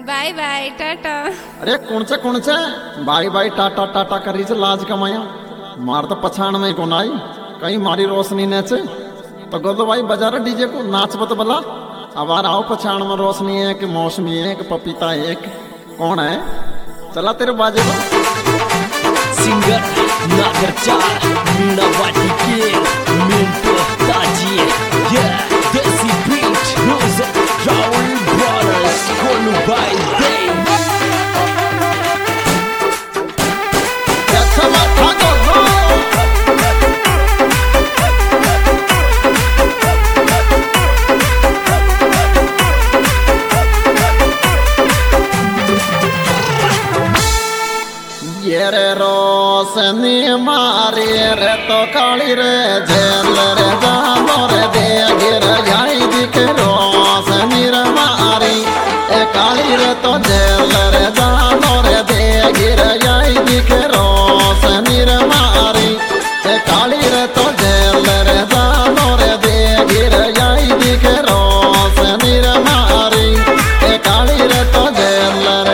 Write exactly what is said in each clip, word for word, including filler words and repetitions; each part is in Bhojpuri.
By by Tata. अरे कौन से कौन से बाय बाय टाटा टाटा करी से लाज कमाया मार तो पछाण में कौन आई कहीं मारी रोशनी ने से तो गोदो भाई बजा रहा डीजे को नाच बत बला अब आ आओ पछाण में रोशनी है कि मौसमी है कि पपीता है कि कौन है चला तेरे बाजे को सिंगर नागर चार मीना वाटी के मिंटो ताजी ये देसी बीट रोज राउल ब्रदर्स कोनु बाय दे ये रे रोशनी मारी रे तो काली रे जेल रे जानो रे दे गिर जाई दिख रोशनी रे मारी ए काली रे तो जेल रे जानो रे दे गिर जाई दिख रोशनी रे मारी ए काली रे तो जेल रे जानो रे दे गिर जाई दिख रोशनी रे मारी ए काली रे तो जेल रे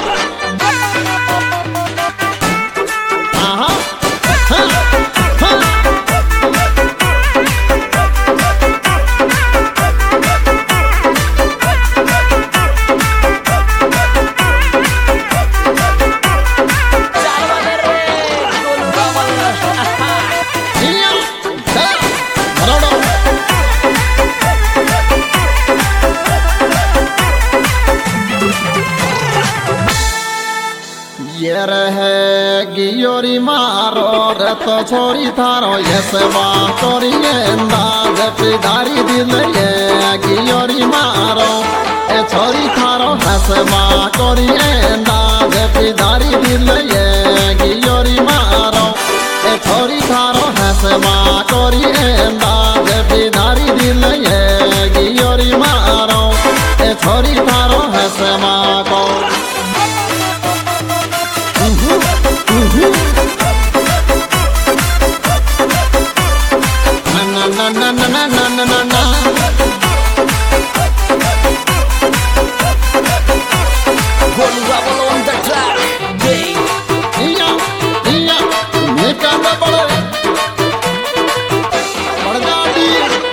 ये रहे गियोरी मारो रे तो छोरी थारो यस बातोरी अंदाज पिदारी दिल ये गियोरी मारो ए छोरी थारो हस बातोरी अंदाज पिदारी दिल ये गियोरी मारो ए छोरी थारो हस बातोरी अंदाज पिदारी दिल ये गियोरी मारो ए छोरी थारो हस बाको na na na na na na na na na One rebel on the track Day iya iya nika na bale bardadi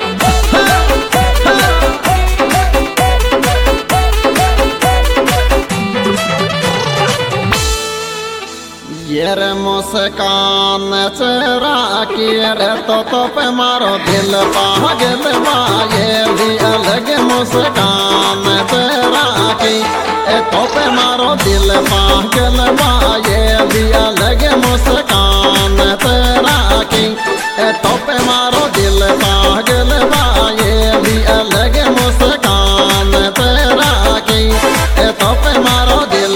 ये रे मुस्कान चेहरा की रे तो तो पे मारो दिल पागल ये भी अलग मुस्कान चेहरा की ए तो पे मारो दिल पागल ये भी अलग मुस्कान चेहरा की ए तो पे मारो दिल पागल ये भी अलग मुस्कान चेहरा की ए तो पे मारो दिल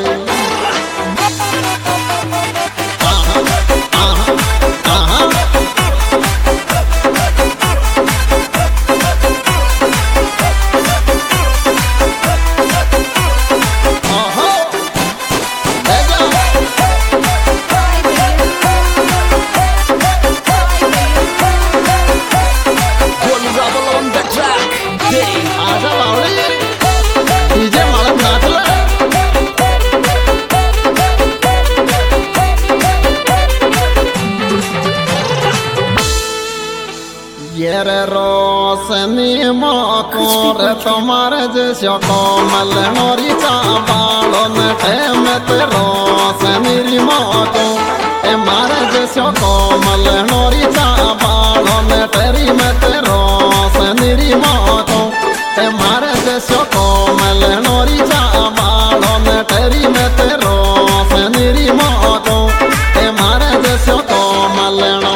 ये रे रोशनी मोको रे तुम्हारे जैसो कोमल नोरी चाबालो न ठेमत रोशनी मोको ए मारे जैसो कोमल नोरी चाबालो न तेरी मत रोशनी मोको ए मारे जैसो कोमल नोरी चाबालो न तेरी मत रोशनी मोको ए मारे जैसो कोमल नो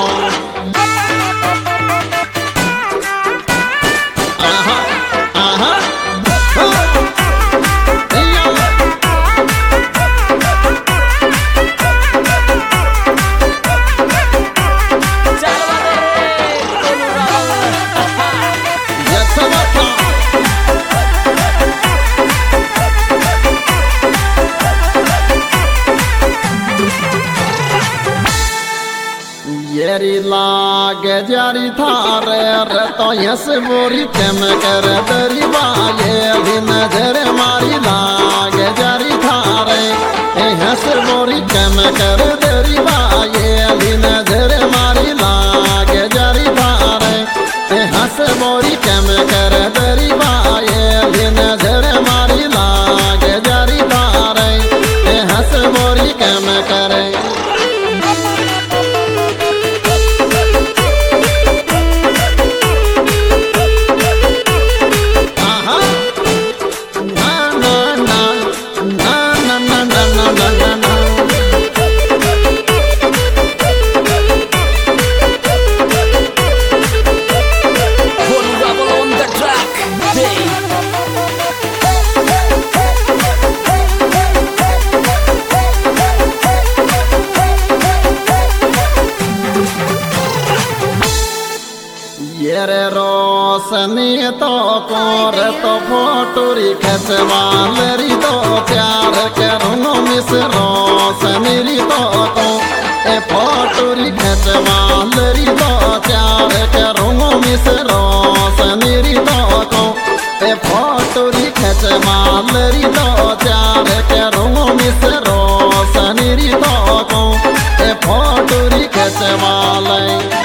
येरी लागे जारी थारे रे तो यस बोरी तेम कर दरी बाये भी नजर मारी लागे सनी तो कोर तो फोटोरी खचवा लरी तो प्यार करूँ मिसरो सनीरी तो को ए फोटोरी खचवा लरी तो प्यार करूँ मिसरो सनीरी तो को ए फोटोरी खचवा लरी तो प्यार करूँ मिसरो सनीरी तो को ए फोटोरी खचवा लई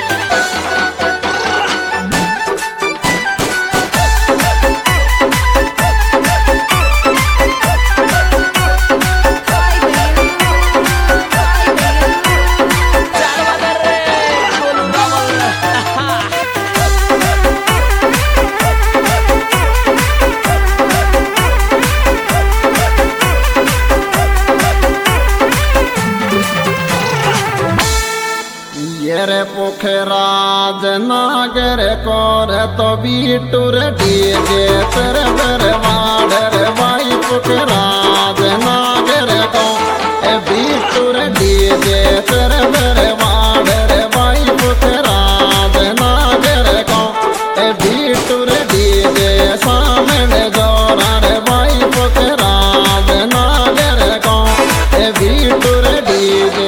येरे पोखराज नागर कोर तो बीटूर डीजे तर बरवाडर वाई पोखराज नागर को ए बीटूर डीजे तर बरवाडर वाई पोखराज नागर को ए बीटूर डीजे सामने जोरार वाई पोखराज नागर को ए बीटूर डीजे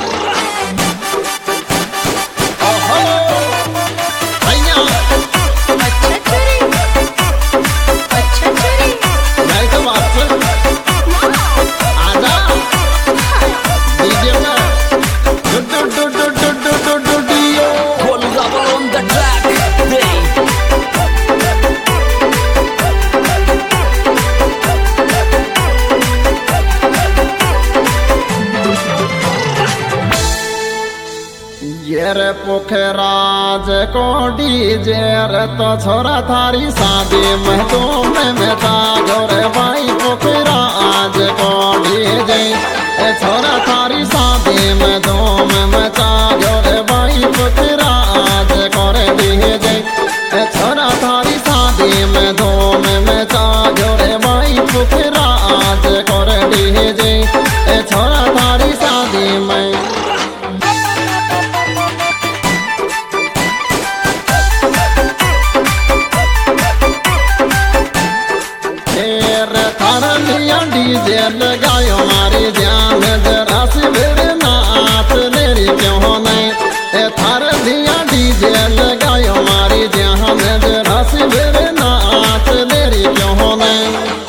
येरे पोखराज को डीजे रे तो छोरा थारी शादी में तो में में गोरे भाई पोखराज को डीजे ए छोरा थारी शादी में तो में में गोरे भाई पोखराज करे डीजे ए छोरा थारी शादी में तो में में गोरे भाई पोखराज करे डीजे ए छोरा थारी शादी में डीजे लगायो मारी जान जरा शिविर नाथ मेरी क्यों नहीं ए थार दिया डीजे लगायो मारी जान जरा शिविर नाथ मेरी क्यों नहीं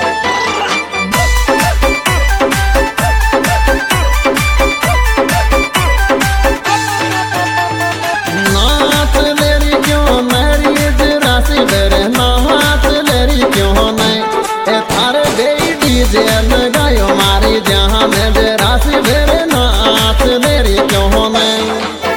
नाथ मेरी क्यों मेरी जरा शिविर नाथ मेरी क्यों नहीं ए थार डीजे लगायो मारी जहाँ में जरा सी मेरे नाथ मेरी क्यों नहीं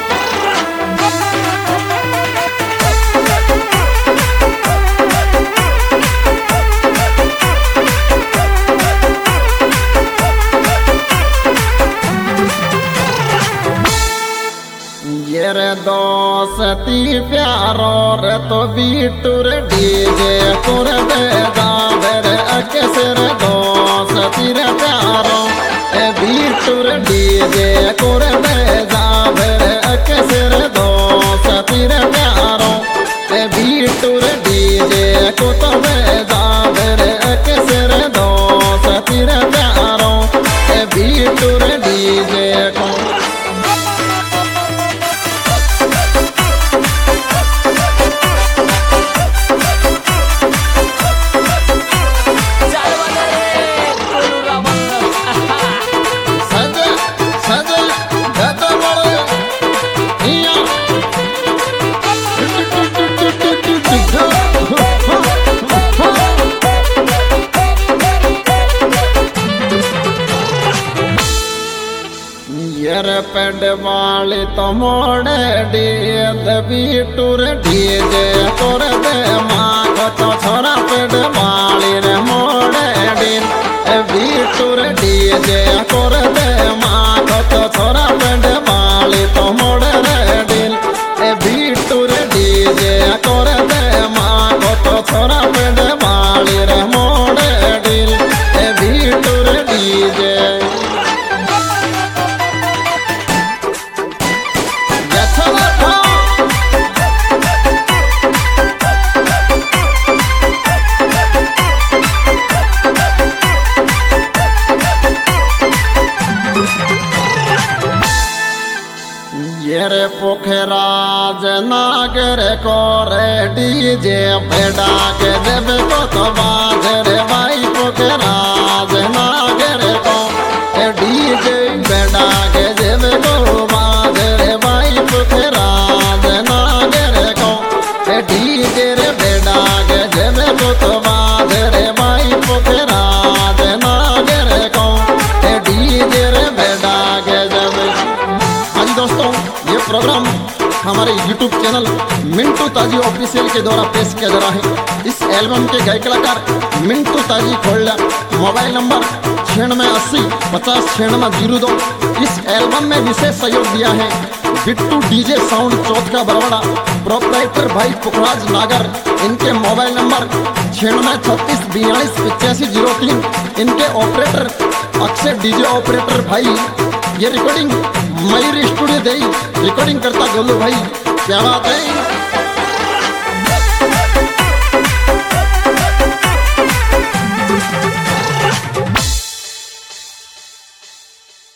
ये रे दोस्ती प्यारो रे तो बीटूर डीजे तुर बेदा बेरे अकेसर दोस्ती रे प्यारो ए बीटूर डीजे तुर बेदा बेरे अकेसर दोस्ती रे प्यारो ए बीटूर डीजे को तो बेदा बेरे अकेसर दोस्ती रे प्यारो ए बीटूर डीजे को पेड वाली तो मोड़े डीजे बीटूर डीजे तोर दे माँ तो छोरा पेड वाली रे मोड़े डील बीटूर डीजे तोर दे माँ तो छोरा पेड वाली तो मोड़े रे डील बीटूर डीजे तोर दे माँ तो छोरा पेड वाली रे मोड़े डील बीटूर डीजे रे पोखराज नागर को रे डीजे बेड़ा के देवे को तो बाज रे भाई पोखराज नागर को डीजे बेड़ा के देवे को बाज रे भाई पोखराज नागर को डीजे रे बेड़ा के देवे को तो बाज रे भाई पोखराज नागर को डीजे रे बेड़ा के देवे। हाँ दोस्तों, ये प्रोग्राम हमारे यूट्यूब चैनल मिंटू ताजी ऑफिशियल के द्वारा पेश किया जा रहा है। इस एल्बम के गायक कलाकार मिंटू ताजी खोलया, मोबाइल नंबर छियानवे अस्सी पचास छियानवे जीरो दो। इस एल्बम में विशेष सहयोग दिया है बिट्टू डीजे साउंड चौथ का बरवाड़ा, प्रोपराइटर भाई पुखराज नागर। इनके मोबाइल नंबर छियानवे छत्तीस बयालीस पचासी जीरो तीन। इनके ऑपरेटर अक्षय डीजे ऑपरेटर भाई। ये रिकॉर्डिंग मयूर स्टूडियो दे रिकॉर्डिंग करता गोलू भाई, क्या बात है।